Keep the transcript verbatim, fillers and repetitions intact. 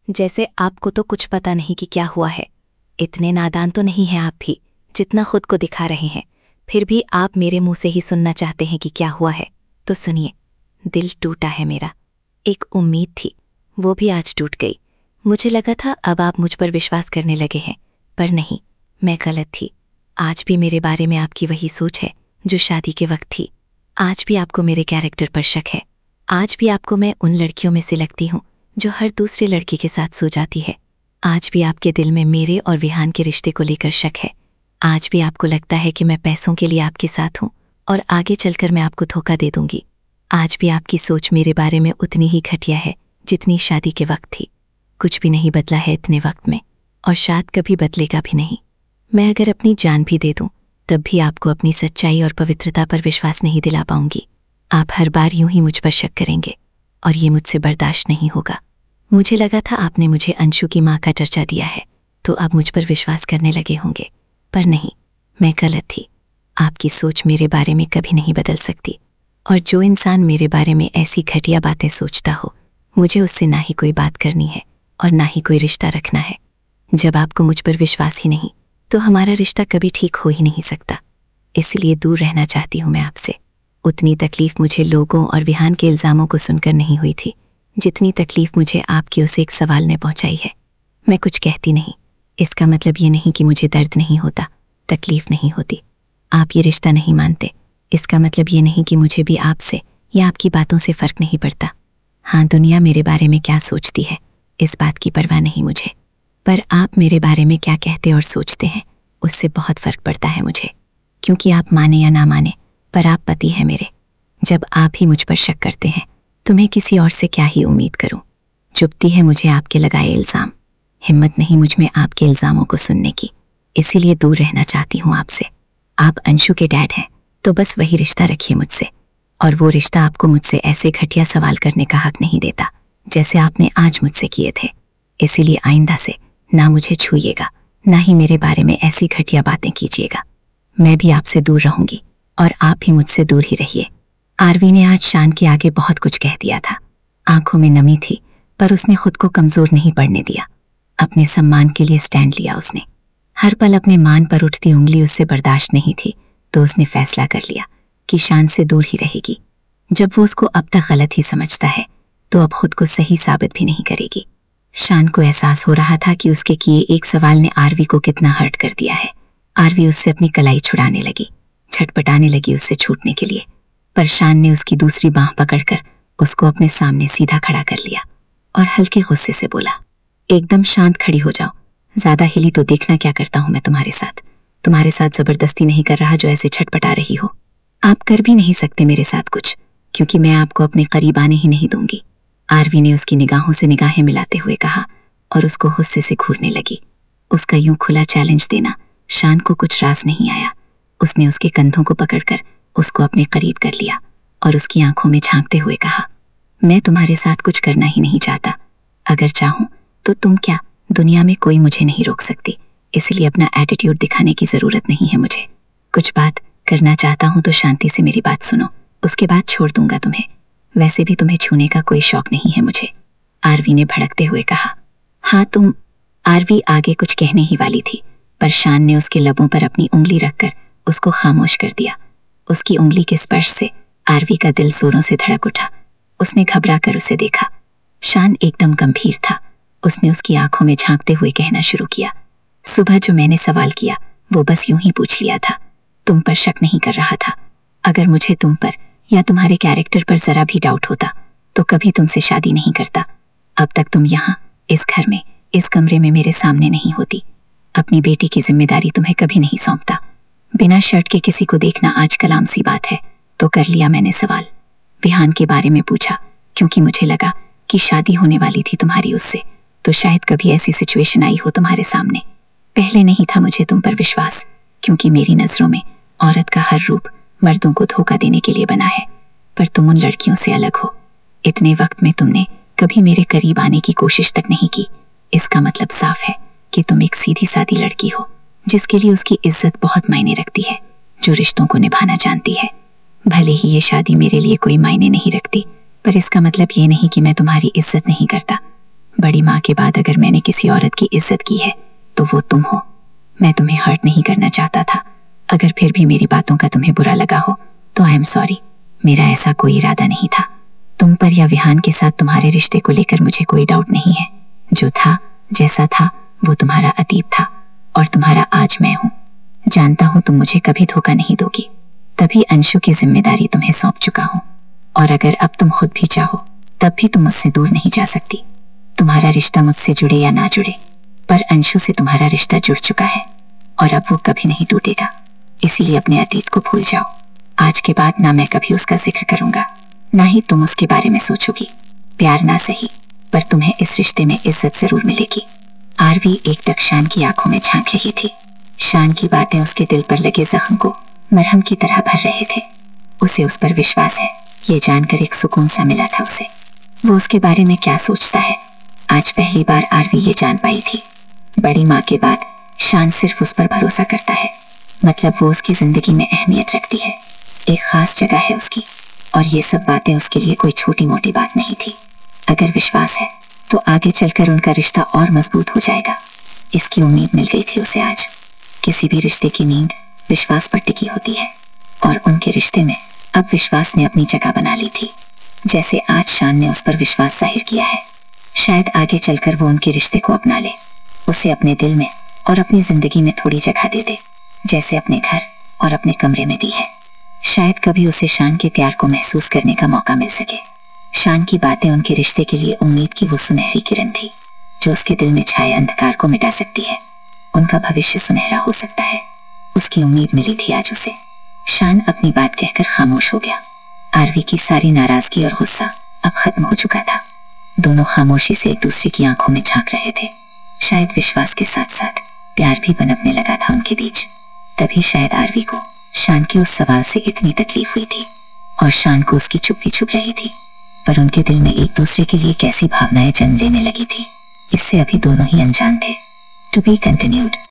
जैसे आपको तो कुछ पता नहीं कि क्या हुआ है। इतने नादान तो नहीं हैं आप भी जितना खुद को दिखा रहे हैं। फिर भी आप मेरे मुंह से ही सुनना चाहते हैं कि क्या हुआ है, तो सुनिए। दिल टूटा है मेरा। एक उम्मीद थी, वो भी आज टूट गई। मुझे लगा था अब आप मुझ पर विश्वास करने लगे हैं, पर नहीं, मैं गलत थी। आज भी मेरे बारे में आपकी वही सोच है जो शादी के वक्त थी। आज भी आपको मेरे कैरेक्टर पर शक है। आज भी आपको मैं उन लड़कियों में से लगती हूँ जो हर दूसरे लड़के के साथ सो जाती है। आज भी आपके दिल में मेरे और विहान के रिश्ते को लेकर शक है। आज भी आपको लगता है कि मैं पैसों के लिए आपके साथ हूँ और आगे चलकर मैं आपको धोखा दे दूंगी। आज भी आपकी सोच मेरे बारे में उतनी ही घटिया है जितनी शादी के वक्त थी। कुछ भी नहीं बदला है इतने वक्त में, और शायद कभी बदलेगा भी नहीं। मैं अगर अपनी जान भी दे दूं तब भी आपको अपनी सच्चाई और पवित्रता पर विश्वास नहीं दिला पाऊंगी। आप हर बार यूं ही मुझ पर शक करेंगे और ये मुझसे बर्दाश्त नहीं होगा। मुझे लगा था आपने मुझे अंशु की माँ का चर्चा दिया है तो आप मुझ पर विश्वास करने लगे होंगे, पर नहीं, मैं गलत थी। आपकी सोच मेरे बारे में कभी नहीं बदल सकती, और जो इंसान मेरे बारे में ऐसी घटिया बातें सोचता हो, मुझे उससे ना ही कोई बात करनी है और ना ही कोई रिश्ता रखना है। जब आपको मुझ पर विश्वास ही नहीं तो हमारा रिश्ता कभी ठीक हो ही नहीं सकता। इसलिए दूर रहना चाहती हूँ मैं आपसे। उतनी तकलीफ मुझे लोगों और विहान के इल्ज़ामों को सुनकर नहीं हुई थी जितनी तकलीफ मुझे आपकी उस एक सवाल ने पहुंचाई है। मैं कुछ कहती नहीं, इसका मतलब ये नहीं कि मुझे दर्द नहीं होता, तकलीफ नहीं होती। आप ये रिश्ता नहीं मानते, इसका मतलब ये नहीं कि मुझे भी आपसे या आपकी बातों से फ़र्क नहीं पड़ता। हाँ, दुनिया मेरे बारे में क्या सोचती है इस बात की परवाह नहीं मुझे, पर आप मेरे बारे में क्या कहते और सोचते हैं उससे बहुत फ़र्क पड़ता है मुझे। क्योंकि आप माने या ना माने, पर आप पति हैं मेरे। जब आप ही मुझ पर शक करते हैं तो मैं किसी और से क्या ही उम्मीद करूं। चुभती है मुझे आपके लगाए इल्ज़ाम। हिम्मत नहीं मुझ में आपके इल्ज़ामों को सुनने की, इसीलिए दूर रहना चाहती हूँ आपसे। आप अंशु के डैड हैं तो बस वही रिश्ता रखिए मुझसे, और वो रिश्ता आपको मुझसे ऐसे घटिया सवाल करने का हक नहीं देता जैसे आपने आज मुझसे किए थे। इसीलिए आइंदा से ना मुझे छूइएगा, ना ही मेरे बारे में ऐसी घटिया बातें कीजिएगा। मैं भी आपसे दूर रहूंगी और आप भी मुझसे दूर ही रहिए। आरवी ने आज शान के आगे बहुत कुछ कह दिया था। आंखों में नमी थी, पर उसने खुद को कमजोर नहीं पड़ने दिया। अपने सम्मान के लिए स्टैंड लिया उसने। हर पल अपने मान पर उठती उंगली उससे बर्दाश्त नहीं थी, तो उसने फैसला कर लिया कि शान से दूर ही रहेगी। जब वो उसको अब तक गलत ही समझता है तो अब खुद को सही साबित भी नहीं करेगी। शान को एहसास हो रहा था कि उसके किए एक सवाल ने आरवी को कितना हर्ट कर दिया है। आरवी उससे अपनी कलाई छुड़ाने लगी, छटपटाने लगी उससे छूटने के लिए, पर शान ने उसकी दूसरी बांह पकड़कर उसको अपने सामने सीधा खड़ा कर लिया और हल्के गुस्से से बोला, एकदम शांत खड़ी हो जाओ। ज्यादा हिली तो देखना क्या करता हूं मैं तुम्हारे साथ। तुम्हारे साथ जबरदस्ती नहीं कर रहा जो ऐसे छटपटा रही हो। आप कर भी नहीं सकते मेरे साथ कुछ, क्योंकि मैं आपको अपने करीब आने ही नहीं दूंगी। आरवी ने उसकी निगाहों से निगाहें मिलाते हुए कहा और उसको गुस्से से घूरने लगी। उसका यूं खुला चैलेंज देना शान को कुछ रास नहीं आया। उसने उसके कंधों को पकड़कर उसको अपने करीब कर लिया और उसकी आंखों में झांकते हुए कहा, मैं तुम्हारे साथ कुछ करना ही नहीं चाहता। अगर चाहूं तो तुम क्या, दुनिया में कोई मुझे नहीं रोक सकती। इसलिए अपना एटीट्यूड दिखाने की जरूरत नहीं है मुझे। कुछ बात करना चाहता हूं तो शांति से मेरी बात सुनो, उसके बाद छोड़ दूंगा तुम्हें। वैसे भी तुम्हें छूने का कोई शौक नहीं है मुझे, आरवी ने भड़कते हुए कहा। हाँ तुम, आरवी आगे कुछ कहने ही वाली थी, पर शान ने उसके लबों पर अपनी उंगली रखकर उसको खामोश कर दिया। उसकी उंगली के स्पर्श से आरवी का दिल जोरों से धड़क उठा। उसने घबरा कर उसे देखा। शान एकदम गंभीर था। उसने उसकी आंखों में झांकते हुए कहना शुरू किया, सुबह जो मैंने सवाल किया वो बस यूं ही पूछ लिया था, तुम पर शक नहीं कर रहा था। अगर मुझे तुम पर या तुम्हारे कैरेक्टर पर जरा भी डाउट होता तो कभी तुमसे शादी नहीं करता। अब तक तुम यहाँ इस घर में, इस कमरे में मेरे सामने नहीं होती। अपनी बेटी की जिम्मेदारी तुम्हें कभी नहीं सौंपता। बिना शर्ट के किसी को देखना आजकल आम सी बात है, तो कर लिया मैंने सवाल। विहान के बारे में पूछा क्योंकि मुझे लगा कि शादी होने वाली थी तुम्हारी उससे, तो शायद कभी ऐसी सिचुएशन आई हो तुम्हारे सामने। पहले नहीं था मुझे तुम पर विश्वास, क्योंकि मेरी नजरों में औरत का हर रूप मर्दों को धोखा देने के लिए बना है, पर तुम उन लड़कियों से अलग हो। इतने वक्त में तुमने कभी मेरे करीब आने की कोशिश तक नहीं की। इसका मतलब साफ है कि तुम एक सीधी सादी लड़की हो जिसके लिए उसकी इज्जत बहुत मायने रखती है, जो रिश्तों को निभाना जानती है। भले ही ये शादी मेरे लिए कोई मायने नहीं रखती, पर इसका मतलब ये नहीं कि मैं तुम्हारी इज्जत नहीं करता। बड़ी माँ के बाद अगर मैंने किसी औरत की इज्जत की है तो वो तुम हो। मैं तुम्हें हर्ट नहीं करना चाहता था। अगर फिर भी मेरी बातों का तुम्हें बुरा लगा हो तो आई एम सॉरी। मेरा ऐसा कोई इरादा नहीं था। तुम पर या विहान के साथ तुम्हारे रिश्ते को लेकर मुझे कोई डाउट नहीं है। जो था, जैसा था, वो तुम्हारा अतीत था और तुम्हारा आज मैं हूँ। जानता हूँ तुम मुझे कभी धोखा नहीं दोगी, तभी अंशु की जिम्मेदारी तुम्हें सौंप चुका हूँ। और अगर अब तुम खुद भी चाहो तब भी तुम मुझसे दूर नहीं जा सकती। तुम्हारा रिश्ता मुझसे जुड़े या ना जुड़े, पर अंशु से तुम्हारा रिश्ता जुड़ चुका है और अब वो कभी नहीं टूटेगा। इसीलिए अपने अतीत को भूल जाओ। आज के बाद ना मैं कभी उसका जिक्र करूंगा, ना ही तुम उसके बारे में सोचोगी। प्यार ना सही, पर तुम्हें इस रिश्ते में इज्जत जरूर मिलेगी। आरवी एकटक शान की आंखों में झांक रही थी। शान की बातें उसके दिल पर लगे जख्म को मरहम की तरह भर रहे थे। उसे उस पर विश्वास है, ये जानकर एक सुकून सा मिला था उसे। वो उसके बारे में क्या सोचता है, आज पहली बार आरवी ये जान पाई थी। बड़ी माँ के बाद शान सिर्फ उस पर भरोसा करता है, मतलब वो उसकी जिंदगी में अहमियत रखती है, एक खास जगह है उसकी। और ये सब बातें उसके लिए कोई छोटी मोटी बात नहीं थी। अगर विश्वास है तो आगे चलकर उनका रिश्ता और मजबूत हो जाएगा। इसकी उम्मीद मिल गई थी उसे आज। किसी भी रिश्ते की नींद विश्वास पर टिकी होती है और उनके रिश्ते में अब विश्वास ने अपनी जगह बना ली थी, जैसे आज शान ने उस पर विश्वास जाहिर किया है। शायद आगे चलकर वो उनके रिश्ते को अपना ले, उसे अपने दिल में और अपनी जिंदगी में थोड़ी जगह दे दे, जैसे अपने घर और अपने कमरे में दी है। शायद कभी उसे शान के प्यार को महसूस करने का मौका मिल सके। शान की बातें उनके रिश्ते के लिए उम्मीद की वो सुनहरी किरण थी, जो उसके दिल में छाए अंधकार को मिटा सकती है। उनका भविष्य सुनहरा हो सकता है, उसकी उम्मीद मिली थी आज उसे। शान अपनी बात कहकर खामोश हो गया। आरवी की सारी नाराजगी और गुस्सा अब खत्म हो चुका था। दोनों खामोशी से एक दूसरे की आंखों में झांक रहे थे। शायद विश्वास के साथ साथ प्यार भी पनपने लगा था उनके बीच। तभी शायद आरवी को शान के उस सवाल से इतनी तकलीफ हुई थी और शान को उसकी चुप्पी छुप रही थी। पर उनके दिल में एक दूसरे के लिए कैसी भावनाएं जन्म लेने लगी थी, इससे अभी दोनों ही अनजान थे। To be continued.